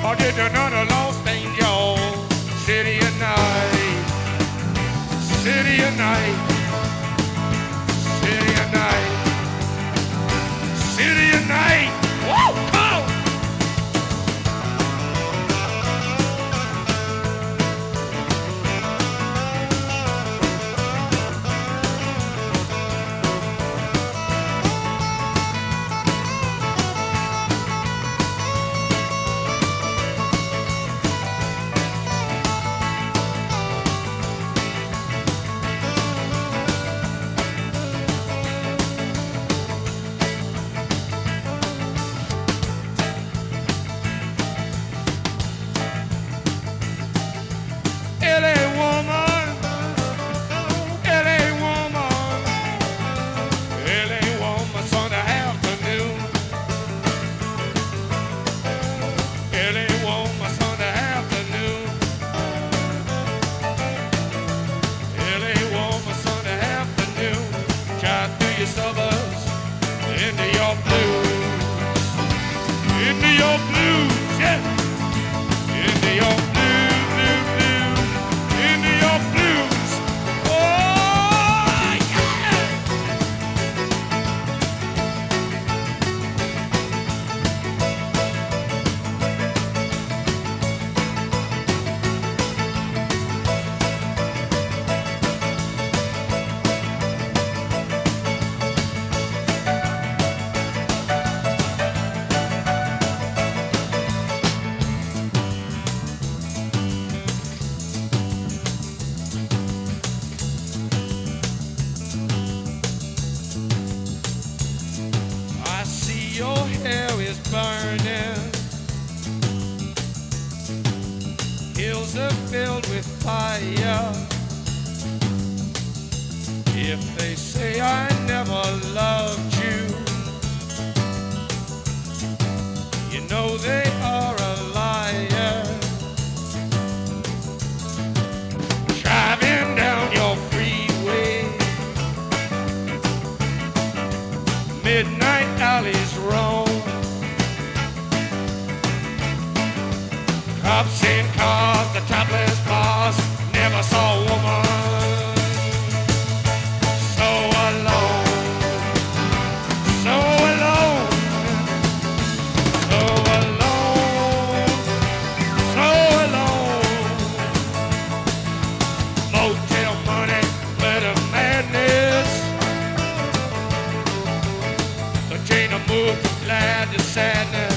Or did another lost angel? City at night, city at night, city at night, city at night. Woo! Come on! Suburbs into your blues, into your blues, yeah, into your blues, blues, blues, into your blues. Oh yeah! Your hair is burning, hills are filled with fire. If they say I never loved you, you know they are a liar. Driving down your freeway, midnight alleys roam, cops in cars, the topless bars, never saw a woman so alone, so alone, so alone, so alone. Motel money, glitter madness. The chain of moved from glad to sadness.